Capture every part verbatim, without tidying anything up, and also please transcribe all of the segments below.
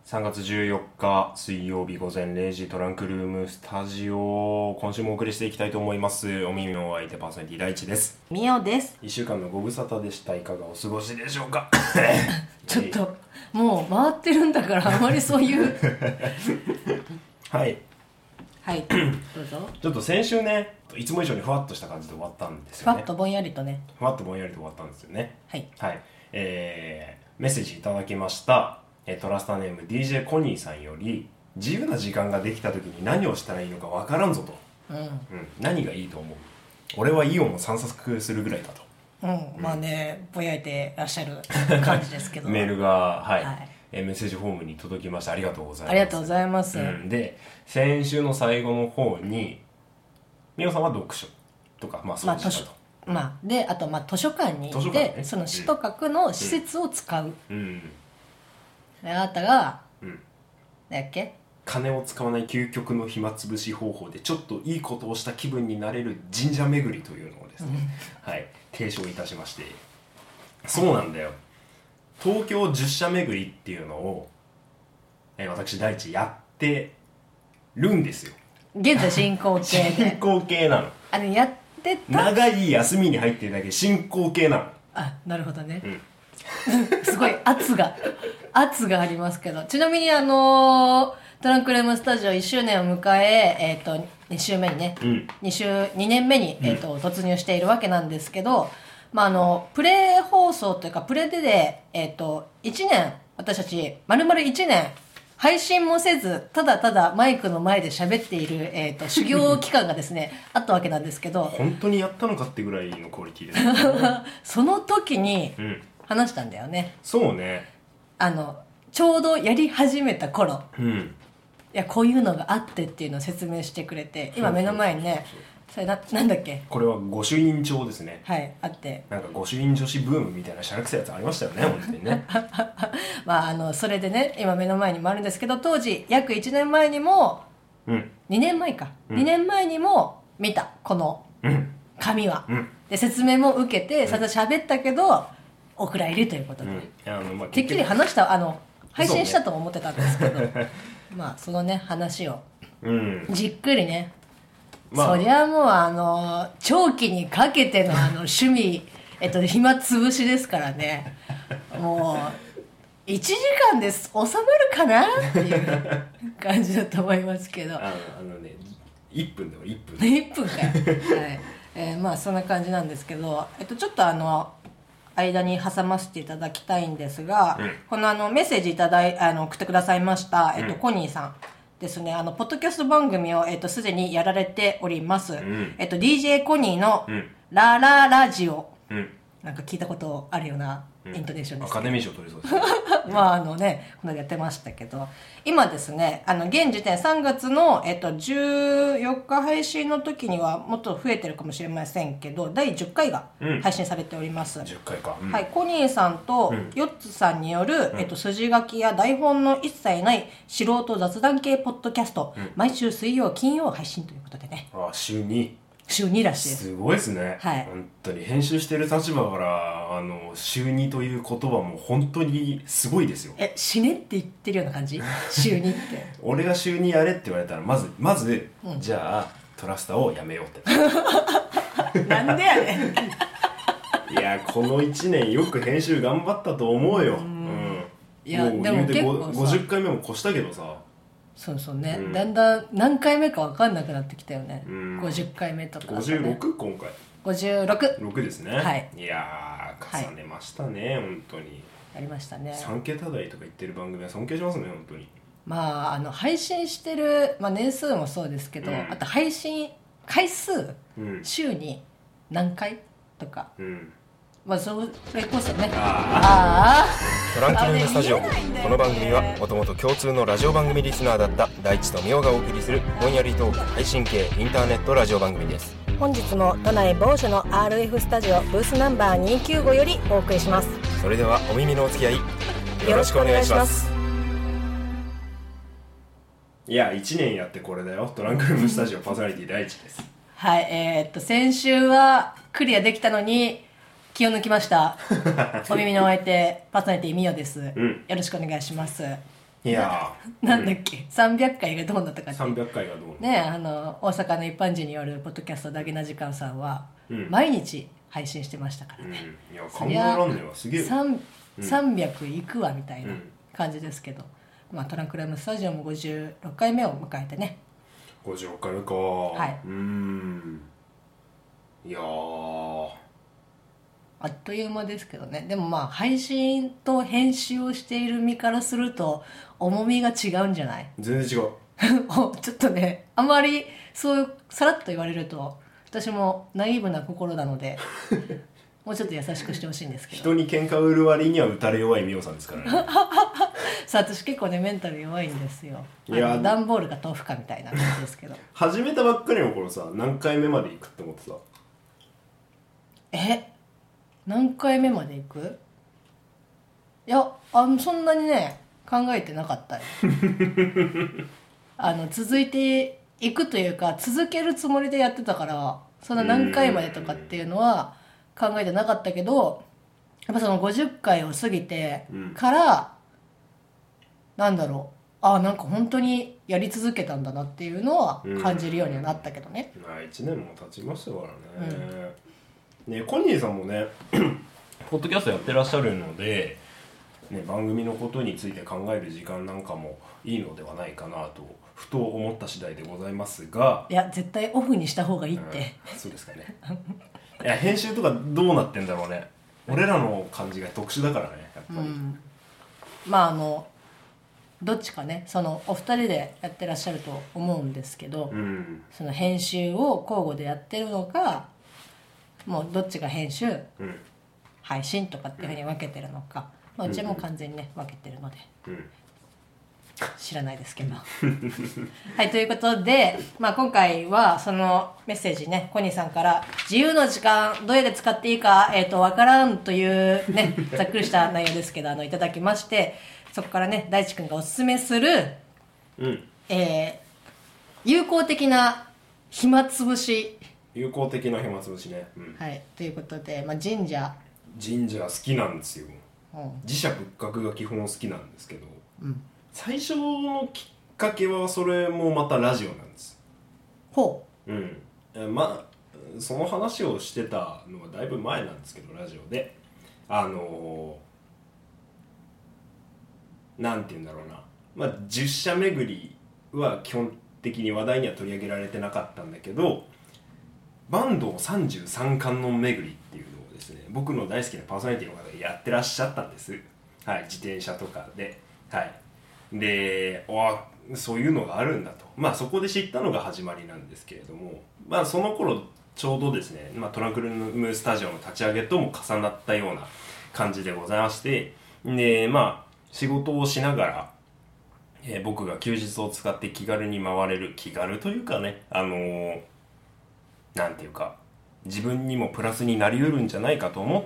さんがつじゅうよっか水曜日午前れいじトランクルームスタジオ、今週もお送りしていきたいと思います。お耳のお相手パーソナリティ第一です。 みおです。 いっしゅうかんのご無沙汰でした。いかがお過ごしでしょうかちょっともう回ってるんだからあまりそういうはいはいどうぞ。 ちょっと先週ね、いつも以上にふわっとした感じで終わったんですよね。 ふわっとぼんやりとねふわっとぼんやりと終わったんですよね。 はい、 はい、えー、メッセージいただきました。トラスターネーム ディージェー コニーさんより、自由な時間ができた時に何をしたらいいのかわからんぞと、 うんうん、 何がいいと思う、俺はイオンを散策するぐらいだと、 うんうん、まあねぼやいてらっしゃる感じですけどメールが、はいはい、 えー、メッセージフォームに届きました。ありがとうございます。 ありがとうございます、 うん、で先週の最後の方にみおさんは読書とか、まあそうしたと、 まあ、まあ、であとまあ図書館に行って、 ね、 その市とか区の施設を使う、 うんうんであなたが、 うん、 何やっけ、 金を使わない究極の暇つぶし方法でちょっといいことをした気分になれる神社巡りというのをですね、はい、提唱いたしまして、そうなんだよ、東京十社巡りっていうのを、えー、私第一やってるんですよ。 現在進行形で進行形なの。 あのやってた長い休みに入ってるだけ進行形なの。 あ、なるほどね、 うんすごい圧が圧がありますけど、ちなみにあのー、トランクルームスタジオいっしゅうねんを迎え、えー、とに週目にね、うん、2, 週にねんめに、えーとうん、突入しているわけなんですけど、まあ、あのプレ放送というかプレデで、えー、といちねん私たち丸々いちねん配信もせずただただマイクの前で喋っている、えー、と修行期間がですねあったわけなんですけど本当にやったのかってぐらいのクオリティですねその時に、うん話したんだよね。 そうね。 あのちょうどやり始めた頃、うん、いやこういうのがあってっていうのを説明してくれて、今目の前にね、それななんだっけ、 これは御朱印帳ですね。 はいあって、 なんか御朱印女子ブームみたいなしゃらくせえやつありましたよね本当にねまああのそれでね今目の前にもあるんですけど、当時約いちねんまえにも、うん、にねんまえか、うん、にねんまえにも見たこの紙は、うん、で説明も受けてさだ喋ったけどお蔵入りということで、うん、あのまあ、てっきり話したあの配信したと思ってたんですけど、ね、まあそのね話をじっくりね、まあ、そりゃもうあの長期にかけてのあの趣味えっと暇つぶしですからね、もういちじかんで収まるかなっていう感じだと思いますけど、あのあのねいっぷんでもいっぷんいっぷんかよ、はいえー、まあそんな感じなんですけど、えっとちょっとあの間に挟ませていただきたいんですが、うん、このあのメッセージいただいあの送ってくださいました、えっとうん、コニーさんですね、あのポッドキャスト番組を、えっと、すでにやられております、うん、えっと、ディージェー コニーのラララジオ、うん、なんか聞いたことあるようなイントネーションです、うん、 アカデミー賞取りそうですねまああのねこのやってましたけど、今ですねあの現時点さんがつの、えっと、じゅうよっか配信の時にはもっと増えてるかもしれませんけど、だいじゅっかいが配信されております、うん、 じゅっかいか、うん、 はい、コニーさんとヨッツさんによる、うん、えっと、筋書きや台本の一切ない素人雑談系ポッドキャスト、うん、毎週水曜金曜配信ということでね、 ああ週に週にらしいです。 すごいですね、 はい、 本当に編集してる立場からあの週にという言葉も本当にすごいですよ。 え死ねって言ってるような感じ週にって俺が週にやれって言われたらまずまず、うん、じゃあトラスターをやめようってなんでやねんいやこのいちねんよく編集頑張ったと思うよ。うん、うん、 いやでも結構ごじゅっかいめも越したけどさ、 そうそうね、うん、だんだん何回目か分かんなくなってきたよね、うん、ごじゅっかいめとか、ね、 ごじゅうろく今回ごじゅうろくろくですね。 はい、 いやー重ねましたね、はい、本当にやりましたね。 さんけた台とか言ってる番組は尊敬しますね本当に。 まああの配信してる、まあ、年数もそうですけど、うん、あと配信回数、うん、週に何回とか、うん、まあそれこそね、ああトランクルームスタジオ、この番組はもともと共通のラジオ番組リスナーだった大地とみおがお送りするぼんやりトーク配信系インターネットラジオ番組です。 本日も都内某所の アールエフ スタジオブースナンバーにひゃくきゅうじゅうごよりお送りします。 それではお耳のお付き合いよろしくお願いします。いやいちねんやってこれだよ。トランクルームスタジオパーソナリティ第一です。 はい、えー、っと先週はクリアできたのに気を抜きましたお耳のお相手パーソナリティみおです、うん、よろしくお願いします。 いやーなんだっけ、うん、さんびゃっかいがどうなったかって。 さんびゃっかいがどうなったね、あの大阪の一般人によるポッドキャストだけな時間さんは、 うん、 毎日配信してましたからね、 うん、いや考えらんねえわ、すげえわ、 さんびゃくいくわみたいな感じですけど、うん、まあ、トランクルームスタジオもごじゅうろっかいめを迎えてね。 ごじゅうろっかいめか。 はい。 うーん、いやーあっという間ですけどね。でもまあ配信と編集をしている身からすると重みが違うんじゃない？ 全然違うちょっとね、あまりそうさらっと言われると私もナイーブな心なのでもうちょっと優しくしてほしいんですけど。 人に喧嘩売る割には打たれ弱い美桜さんですからねさあ私結構ねメンタル弱いんですよ。いや段ボールが豆腐かみたいな感じですけど始めたばっかりの頃さ、何回目まで行くって思ってた？ え何回目まで行く？いや、あのそんなにね考えてなかったよあの続いていくというか続けるつもりでやってたから、そんな何回までとかっていうのは考えてなかったけど、やっぱそのごじゅっかいを過ぎてから、うん、なんだろう、あ、なんか本当にやり続けたんだなっていうのは感じるようにはなったけどね。 まあいちねんも経ちましたからね、うん、ね、コニーさんもねポッドキャストやってらっしゃるので、ね、番組のことについて考える時間なんかもいいのではないかなとふと思った次第でございますが、 いや絶対オフにした方がいいって、 うん、そうですかねいや編集とかどうなってんだろうね。俺らの感じが特殊だからね、やっぱり、うん、 まああのどっちかね、そのお二人でやってらっしゃると思うんですけど、うん、その編集を交互でやってるのか、もうどっちが編集、うん、配信とかっていうふうに分けてるのか、まあ、うちはもう完全にね分けてるので、うん、知らないですけどはい、ということで、まあ、今回はそのメッセージね、コニーさんから自由の時間どうやって使っていいか、えーと、分からんというねざっくりした内容ですけど、あのいただきまして、そこからね大地君がおすすめする、うん、えー、有効的な暇つぶし、 有効的な暇つぶしね、うん、 はい、ということで、まあ、神社神社好きなんですよ、うん、寺社仏閣が基本好きなんですけど、うん、最初のきっかけはそれもまたラジオなんです。 ほう、うん、まあその話をしてたのはだいぶ前なんですけど、ラジオであのー、なんて言うんだろうな、まあ十社巡りは基本的に話題には取り上げられてなかったんだけど、坂東さんじゅうさん観音巡りっていうのをですね、僕の大好きなパーソナリティの方がやってらっしゃったんです。はい、自転車とかで、はい、で、わ、そういうのがあるんだと、まあそこで知ったのが始まりなんですけれども、まあその頃ちょうどですね、まあ、トランクルームスタジオの立ち上げとも重なったような感じでございまして、で、まあ仕事をしながら、えー、僕が休日を使って気軽に回れる、気軽というかね、あのー、なんていうか自分にもプラスになりうるんじゃないかと思って、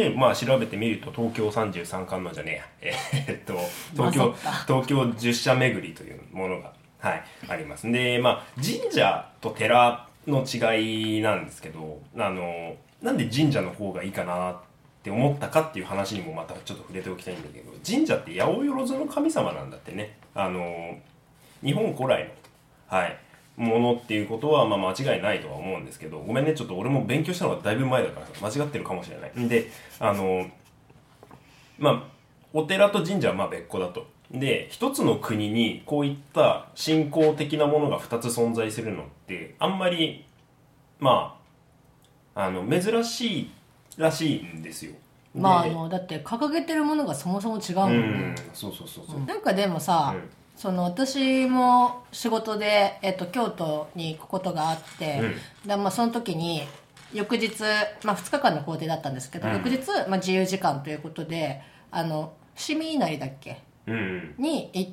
まあ調べてみると東京さんじゅうさん観音じゃねえや、えー、っと東京東京十社巡りというものが、はい、あります。で、まあ神社と寺の違いなんですけど、あのなんで神社の方がいいかなって思ったかっていう話にもまたちょっと触れておきたいんだけど、神社って八百万の神様なんだってね。あの日本古来の、はい、ものっていうことはまあ間違いないとは思うんですけど、ごめんね、ちょっと俺も勉強したのがだいぶ前だから間違ってるかもしれないんで、あのまあお寺と神社はまあ別個だと。で、一つの国にこういった信仰的なものが二つ存在するのってあんまりまああの珍しいらしいんですよ。 まああのだって掲げてるものがそもそも違うもんね。うん、 そうそうそうそう、うん、 なんかでもさ、うん、その私も仕事で、えっと、京都に行くことがあって、うん、でまあ、その時に翌日、まあ、ふつかかんの行程だったんですけど、うん、翌日、まあ、自由時間ということであの伏見稲荷だっけ、うん、に行って、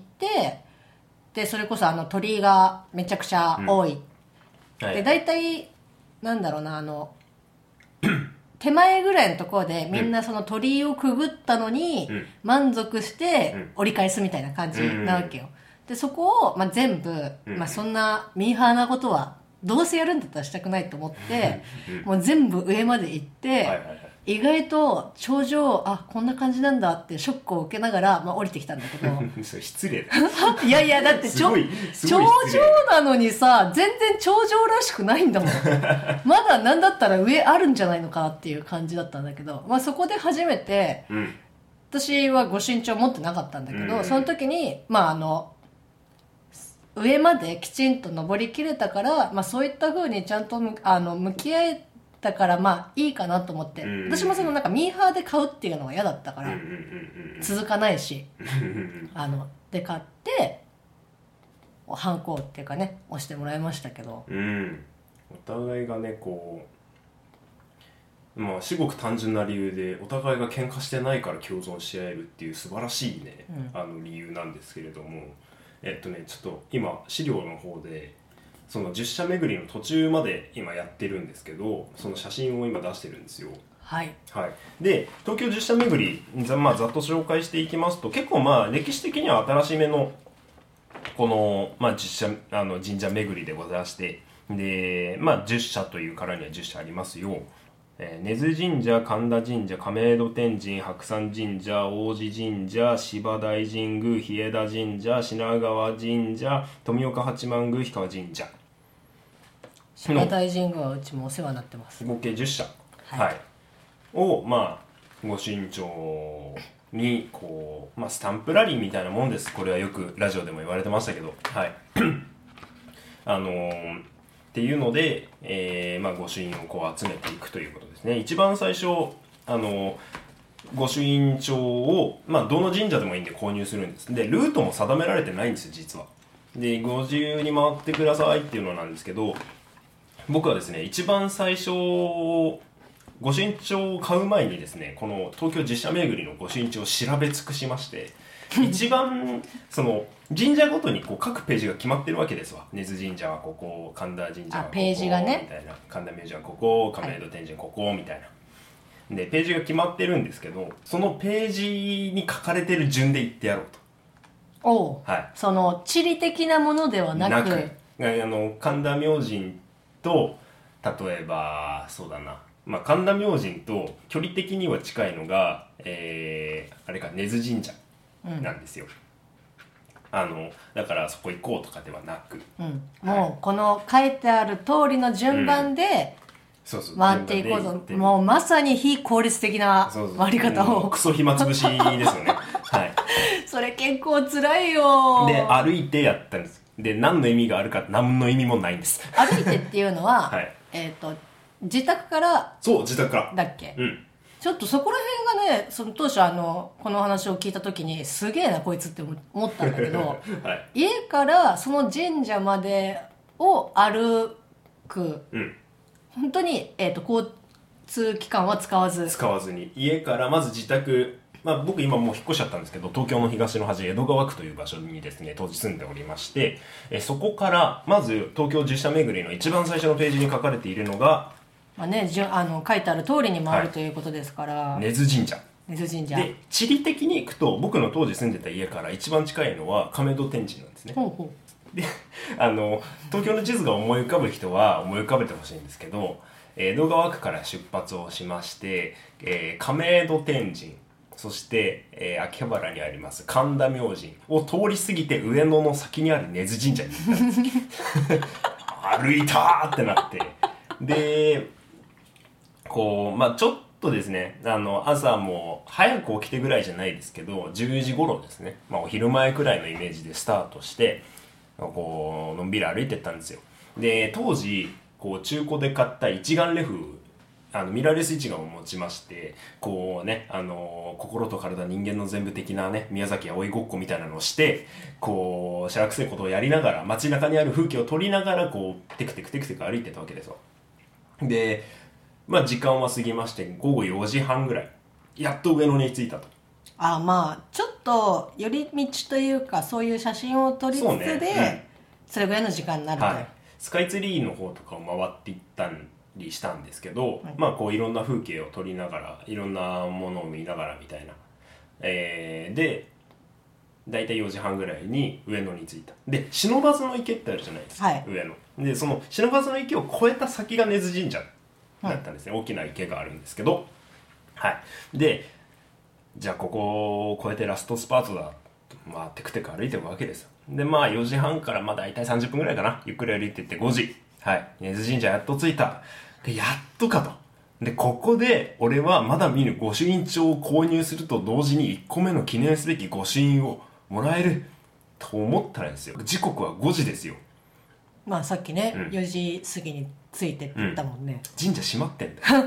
でそれこそあの鳥居がめちゃくちゃ多い、うん、はい、で大体なんだろうな、あの手前ぐらいのところでみんなその鳥居をくぐったのに満足して折り返すみたいな感じなわけよ。でそこをまあ全部、まあ、そんなミーハーなことはどうせやるんだったらしたくないと思ってもう全部上まで行って、 意外と頂上あこんな感じなんだってショックを受けながら、まあ、降りてきたんだけどそれ失礼だいやいやだってちょ頂上なのにさ全然頂上らしくないんだもんまだなんだったら上あるんじゃないのかなっていう感じだったんだけど、まあ、そこで初めて、うん、私はご身長持ってなかったんだけど、うん、その時にまああの上まできちんと登りきれたから、まあ、そういった風にちゃんとあの向き合えだからまあいいかなと思って、うんうんうん、私もそのなんかミーハーで買うっていうのが嫌だったから、うんうんうんうん、続かないしあので買ってハンコっていうかね押してもらいましたけど、 うん、お互いがねこうまあ至極単純な理由でお互いが喧嘩してないから共存し合えるっていう素晴らしいね、うん、あの理由なんですけれどもえっとねちょっと今資料の方でそのじゅっ社巡りの途中まで今やってるんですけどその写真を今出してるんですよ。 はい、 はい、で東京じゅっ社巡り、まあ、ざっと紹介していきますと結構まあ歴史的には新しめのこの、まあ、じゅっ社あの神社巡りでございましてで、まあ、じゅっ社というからにはじゅっ社ありますよ。えー、根津神社、神田神社、亀戸天神、白山神社、王子神社、芝大神宮、日枝神社、品川神社、富岡八幡宮、氷川神社。 芝大神宮はうちもお世話になってます。 合計じゅっ社、はいはい、を、まあ、ご身長にこう、まあ、スタンプラリーみたいなもんです。これはよくラジオでも言われてましたけど、はい、あのー、っていうので、えーまあ、御朱印をこう集めていくということですね。一番最初、あのー、御朱印帳を、まあ、どの神社でもいいんで購入するんです。でルートも定められてないんですよ実は。でご自由に回ってくださいっていうのなんですけど、僕はですね一番最初御朱印帳を買う前にですねこの東京じゅっ社巡りの御朱印帳を調べ尽くしまして一番その神社ごとにこう各ページが決まってるわけですわ。根津神社はここ、神田神社はここページがねみたいな、神田明神はここ、亀戸天神ここみたいなでページが決まってるんですけどそのページに書かれてる順で言ってやろうと。 おう、はい、その地理的なものではなくなくあの神田明神と例えばそうだな、まあ、神田明神と距離的には近いのが、えー、あれか根津神社なんですよ、うん、あのだからそこ行こうとかではなく、 うん、もうこの書いてある通りの順番で回っていこうと、うん、もうまさに非効率的な回り方をクソ暇つぶしですよねはい、 それ結構辛いよ。 で歩いてやったんです。で何の意味があるか何の意味もないんです。 歩いてっていうのは、はい、えっと自宅からそう自宅からだっけ、 うん、 ちょっとそこら辺がねその当初あのこの話を聞いた時にすげえなこいつって思ったんだけど、はい、家からその神社までを歩く、うん、本当に、えーと、交通機関は使わず使わずに家からまず自宅、まあ、僕今もう引っ越しちゃったんですけど東京の東の端江戸川区という場所にですね当時住んでおりまして、えそこからまず東京じゅっ社巡りの一番最初のページに書かれているのが、 まあね、じゅあの書いてある通りに回る、はい、ということですから根津神社根津神社で地理的に行くと僕の当時住んでた家から一番近いのは亀戸天神なんですね。 ほうほうであの東京の地図が思い浮かぶ人は思い浮かべてほしいんですけど江戸川区から出発をしまして、えー、亀戸天神そして、えー、秋葉原にあります神田明神を通り過ぎて上野の先にある根津神社に行ったんです歩いたーってなってでこうまあちょっとですねあの朝も早く起きてぐらいじゃないですけどじゅうじ頃ですね、まあ、お昼前くらいのイメージでスタートしてこうのんびり歩いてったんですよ。で当時こう中古で買った一眼レフあのミラーレス一眼を持ちましてこうねあの心と体人間の全部的なね宮崎葵ごっこみたいなのをしてこうしゃらくせえことをやりながら街中にある風景を撮りながらこうテクテクテクテク歩いてたわけですよ。でまあ時間は過ぎましてごごよじはんぐらいやっと上野に着いたと。 あまあちょっと寄り道というかそういう写真を撮りつつで そ,、ねうん、それぐらいの時間になると、はい、 スカイツリーの方とかを回っていったりしたんですけど、はい、まあこういろんな風景を撮りながらいろんなものを見ながらみたいな、えー、でだいたいよじはんぐらいに上野に着いた。で不忍池ってあるじゃないですか、はい、上野でその不忍池を越えた先が根津神社だったんですね、うん、大きな池があるんですけどはいでじゃあここを越えてラストスパートだ、まあテクテク歩いてるわけですよ。でまあよじはんからまあ大体さんじゅっぷんぐらいかな、ゆっくり歩いていってごじ、はい根津神社やっと着いた。でやっとかと。でここで俺はまだ見ぬ御朱印帳を購入すると同時にいっこめの記念すべき御朱印をもらえると思ったらですよ、時刻はごじですよ。 まあさっきね、 うん、 よじ過ぎに着いてって言ったもんね、 うん、神社閉まってんだよ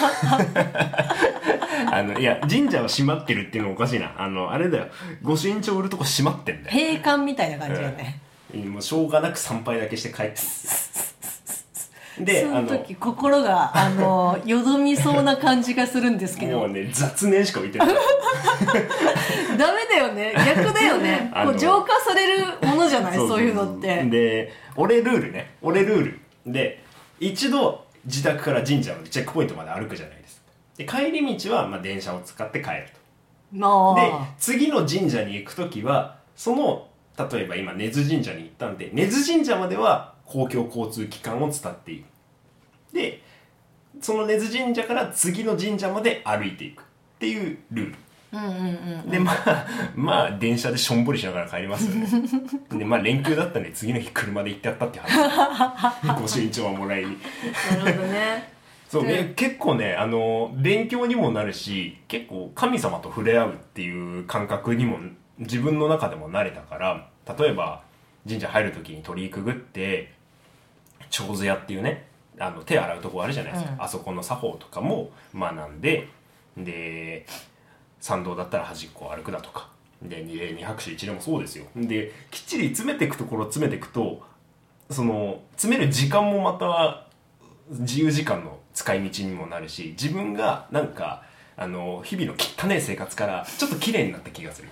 あのいや神社は閉まってるっていうのおかしいな、あのあれだよ、御朱印帳売るとこ閉まってんだよ。 閉館みたいな感じだよね、 うん、もうしょうがなく参拝だけして帰ってでその時心があのよどみそうな感じがするんですけどもうね雑念しか置いてないダメだよね、逆だよねこう浄化されるものじゃないそういうのって。 で俺ルールね俺ルールで一度自宅から神社のチェックポイントまで歩くじゃないですか。で帰り道はまあ電車を使って帰ると。 まあ、 で次の神社に行く時はその例えば今根津神社に行ったんで根津神社までは公共交通機関を伝っている。でその根津神社から次の神社まで歩いていくっていうルール、 うんうんうんうん、 でまあまあ電車でしょんぼりしながら帰りますよねでまあ連休だったんで次の日車で行ってやったって話御朱印帳はもらいになるほどねそうね、結構ねあの勉強にもなるし結構神様と触れ合うっていう感覚にも自分の中でも慣れたから、例えば神社入る時に鳥居くぐって手水屋っていうねあの手洗うとこあるじゃないですか、うん、あそこの作法とかも学んで、で参道だったら端っこを歩くだとかで二礼二拍手一礼もそうですよ。できっちり詰めていくところ詰めていくとその詰める時間もまた自由時間の使い道にもなるし、自分がなんかあの日々の汚い生活からちょっと綺麗になった気がする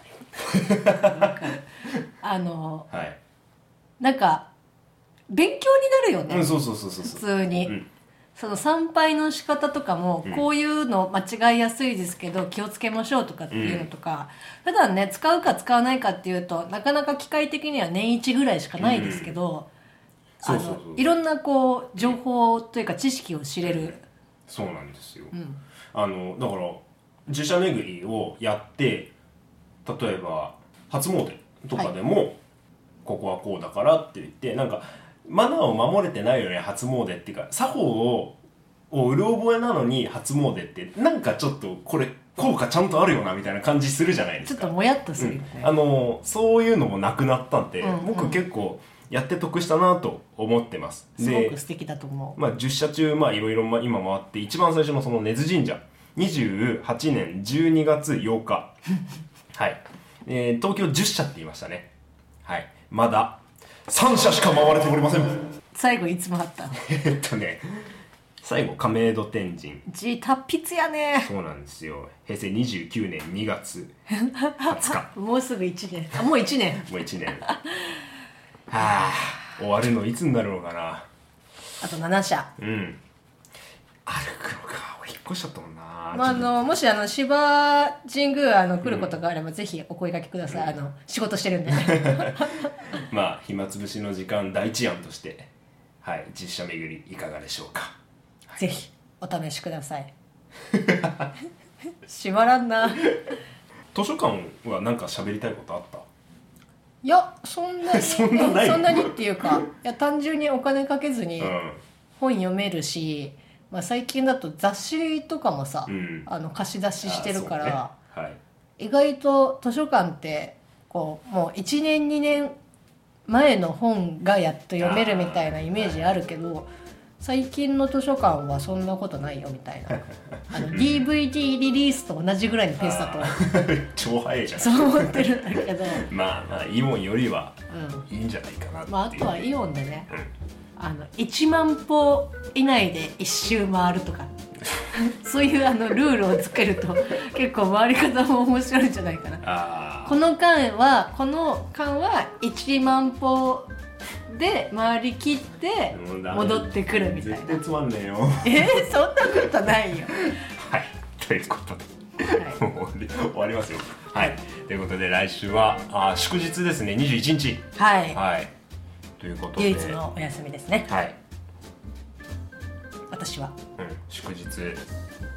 あの、 はい、 なんか勉強になるよね、 うん、そうそうそうそう普通に、うん、その参拝の仕方とかも、こういうの間違いやすいですけど気をつけましょうとかっていうのとか、うん、普段ね使うか使わないかっていうとなかなか機械的には年一ぐらいしかないですけど、あのいろんなこう情報というか知識を知れる。 そうなんですよ、うん、あのだから寺社巡りをやって例えば初詣とかでも、はい、ここはこうだからって言ってなんかマナーを守れてないよね初詣っていうか作法ををうる覚えなのに初詣ってなんかちょっとこれ効果ちゃんとあるよなみたいな感じするじゃないですか。 ちょっともやっとするよね、 うん、あのそういうのもなくなったんで、うんうん、僕結構やって得したなと思ってます。 すごく素敵だと思う。 まあ、じゅっ社中まあいろいろ今回って一番最初のその根津神社にじゅうはちねんじゅうにがつようかはい、えー、東京じゅっ社って言いましたね。はいまださん社しか回れておりません。 最後いつもあったのえっとね最後亀戸天神字達筆やね。 そうなんですよ。へいせいにじゅうきゅうねんにがつはつかもうすぐいちねん。あもういちねんもういちねんはあ終わるのいつになるのかな。 あとなな社。 うん歩くのか。俺引っ越しちゃったもんな。 まあ、あのもしあの芝神宮あの来ることがあれば、うん、ぜひお声掛けください、うん、あの仕事してるんでまあ暇つぶしの時間第一案としてはい実写巡りいかがでしょうか、はい、 ぜひお試しください閉まらんな。 図書館は何か喋りたいことあった？ いやそんなにそんなないそんなにっていうかいや単純にお金かけずに本読めるし、まあ、最近だと雑誌とかもさ、うん、あの貸し出ししてるから、ねはい、意外と図書館ってこうもういちねんにねんまえの本がやっと読めるみたいなイメージあるけど、最近の図書館はそんなことないよみたいなあの ディーブイディー リリースと同じぐらいのペースだと超早いじゃんそう思ってるんだけどまあまあイオンよりはいいんじゃないかなっていう、 まあ、あとはイオンでね、うん、あのいちまんぽ以内で一周回るとかそういうあのルールをつけると結構回り方も面白いんじゃないかな。あこの間はこの間はいちまんぽで回り切って戻ってくるみたいな。 絶対つまんねえよえー、そんなことないよはいということで、はい、もう終わりますよ。はいということで来週はあ祝日ですねにじゅういちにちはい、 はい、ということで唯一のお休みですね。 はい私は、 うん、祝日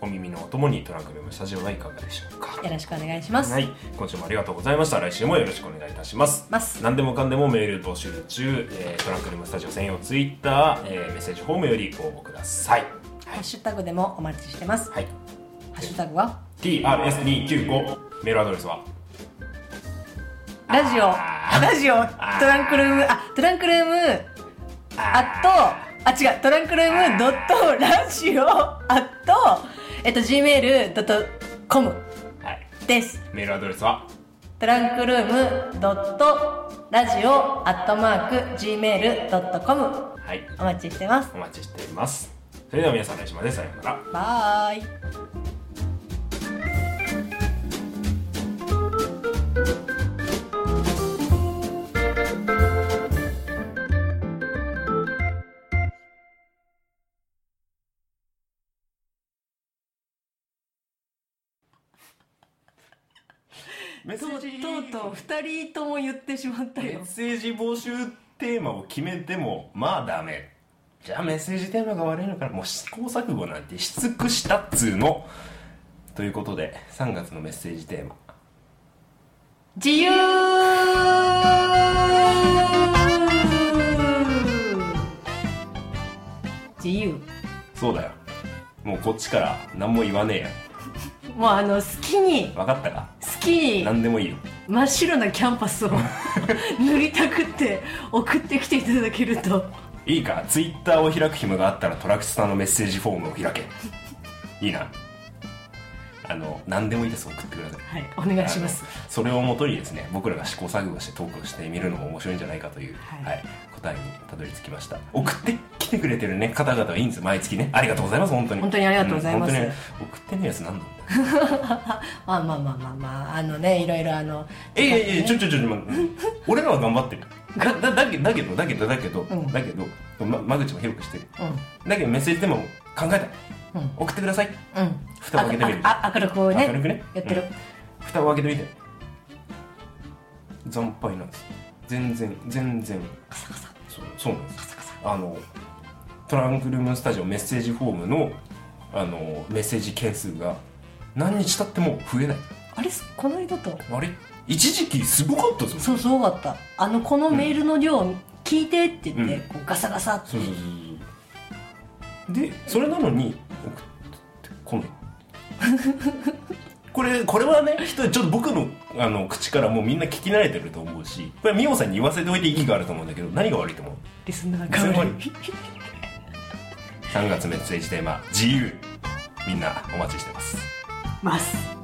お耳のお供にトランクルームスタジオはいかがでしょうか。 よろしくお願いします。 はい、今週もありがとうございました。来週もよろしくお願いいたします。 ます何でもかんでもメール募集中、えー、トランクルームスタジオ専用ツイッター、えー、メッセージフォームよりご応募ください。はい、 ハッシュタグでもお待ちしてます。 はい、 ハッシュタグはティーアールエスにひゃくきゅうじゅうご、メールアドレスはラジオラジオトランクルームあトランクルームアットあ違うトランクルームドットラジオアットえっと ジーメールドットコム です。 メールアドレスはトランクルームドットラジオアットマーク ジーメールドットコム、 はい、 お待ちしてます。 お待ちしています。それでは皆さん来週までさようなら。 バイ。 メッセージとうとうふたりとも言ってしまったよ。 メッセージ募集テーマを決めてもまあダメ。じゃあメッセージテーマが悪いのかな。もう試行錯誤なんてし尽くしたっつーの。ということでさんがつのメッセージテーマ、 自由自由。 そうだよ、もうこっちから何も言わねえや。 もうあの好きに分かったか。 好きに何でもいいよ。 真っ白なキャンパスを塗りたくって送ってきていただけるといいか、ツイッターを開く暇があったらトラクスさんのメッセージフォームを開け。いいな。あの何でもいいです、送ってください。 はい、お願いします。 それをもとにですね、僕らが試行錯誤してトークをしてみるのも面白いんじゃないかという、はいはい、答えにたどり着きました。送ってきてくれてる、ね、方々はいいんです、毎月ね。ありがとうございます。本当に本当にありがとうございます、うん、 本当に送ってねえやつなんだまあまあまあまあまああのね、いろいろあのえいやいやちょちょちょ俺らは頑張ってるだだだけだけどだけどだけど、うん、だけど、ま、間口も広くしてる、うん、だけどメッセージでも考えた、うん、送ってください、うん、蓋を開けてみる。 ああ明るくね明るくねやってる、うん、 蓋を開けてみて。惨敗なんです。全然全然カサカサ。 そうそうなんです。カサカサ。あのトランクルームスタジオメッセージフォームのあのメッセージ件数が何日経っても増えない。 あれこの間とあれ一時期すごかったぞ。 そうすごかった。あのこのメールの量、うん、聞いてって言って、うん、こうガサガサって。 そうそうそうそうでそれなのに送ってこないこれこれはね、ちょっと僕のあの口からもうみんな聞き慣れてると思うし、これは美穂さんに言わせておいて意義があると思うんだけど、何が悪いと思う？ リスナーが悪い。 さんがつメッセージテーマ自由、みんなお待ちしてます。 ます